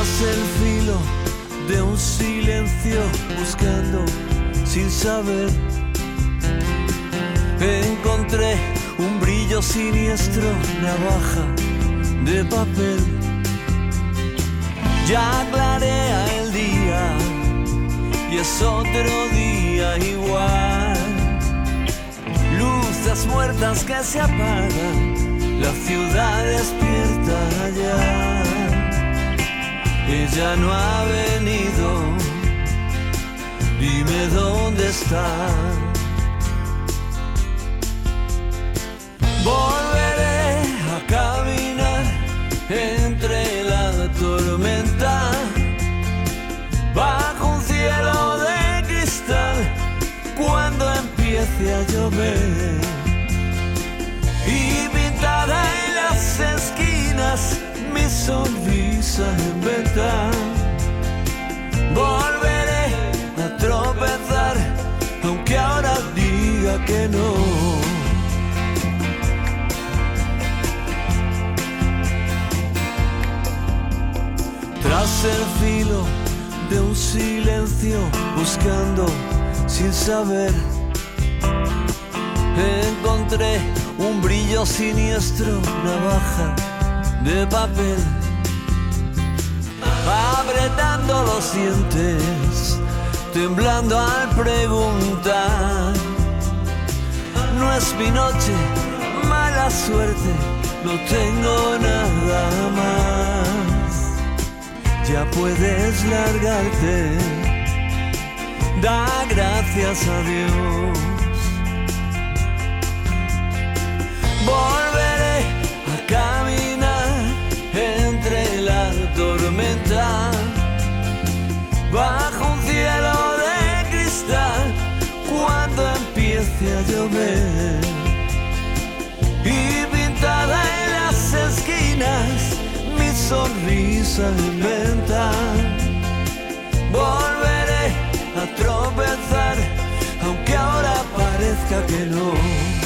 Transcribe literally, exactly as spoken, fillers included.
Tras el filo de un silencio, buscando sin saber, encontré un brillo siniestro, navaja de papel. Ya clarea el día y es otro día igual. Luces muertas que se apagan, la ciudad despierta ya. Ella no ha venido, dime dónde está. Volveré a caminar entre la tormenta, bajo un cielo de cristal, cuando empiece a llover. Y pintada en las esquinas mi sonrisa en venta. Volveré a tropezar, aunque ahora diga que no. Tras el filo de un silencio, buscando sin saber, encontré un brillo siniestro, navaja de papel. Apretando los dientes, temblando al preguntar. No es mi noche, mala suerte, no tengo nada más. Ya puedes largarte, da gracias a Dios. Volveré a caminar entre la tormenta, bajo un cielo de cristal, cuando empiece a llover. Y pintada en las esquinas mi sonrisa en venta. Volveré a tropezar, aunque ahora parezca que no.